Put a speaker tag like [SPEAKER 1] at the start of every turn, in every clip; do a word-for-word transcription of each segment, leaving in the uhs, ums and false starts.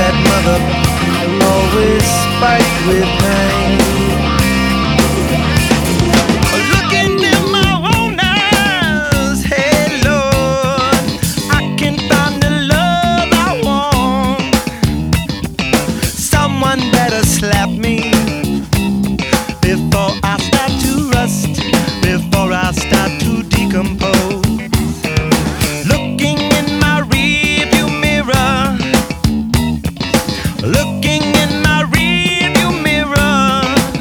[SPEAKER 1] that mother always spiked with pain. Looking in my own eyes, hey Lord, I can find the love I want. Someone better slap me before I start to rust, before I start to decompose. Looking in my rearview mirror, looking in my rearview mirror,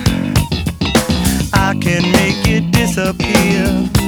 [SPEAKER 1] I can make it disappear.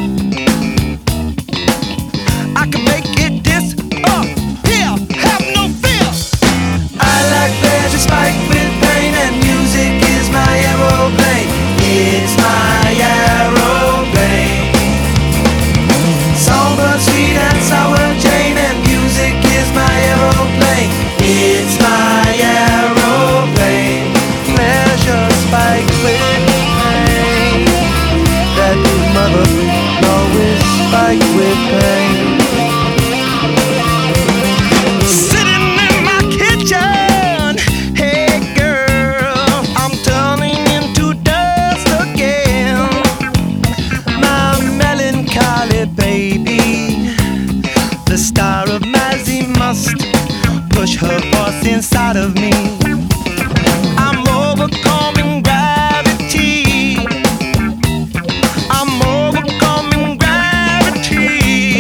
[SPEAKER 1] I can make it disappear. Have no fear. I like pleasure spiked with pain, and music is my aeroplane. It's my aeroplane. Songbird, sweet and sour Jane, and music is my aeroplane. It's my aeroplane. Pleasure spiked with pain. That mother always spiked with pain. Sitting in my kitchen, hey girl, I'm turning into dust again. My melancholy baby, the star of Mazzy must push her voice inside of me. I'm overcoming gravity. I'm overcoming gravity.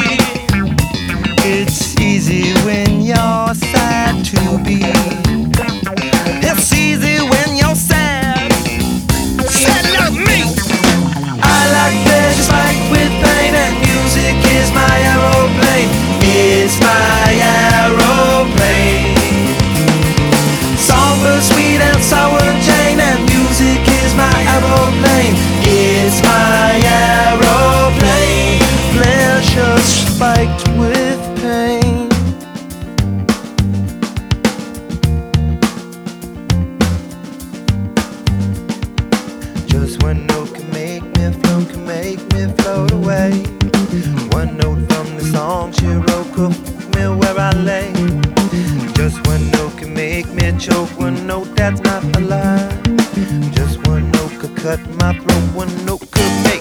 [SPEAKER 1] It's easy when you're sad to be. It's easy when you're sad. Sad like me. I like pleasure spiked with pain, and music is my aeroplane. It's my aeroplane. Songbird, sweet and sour Jane, and music is my aeroplane. It's my aeroplane. Pleasure spiked with pain. Just one note can make me float, can make me float away. One note from the song she wrote could fuck me where I lay. Just one note can make me choke, one note that's not a lie. Just one note could cut my throat, one note could make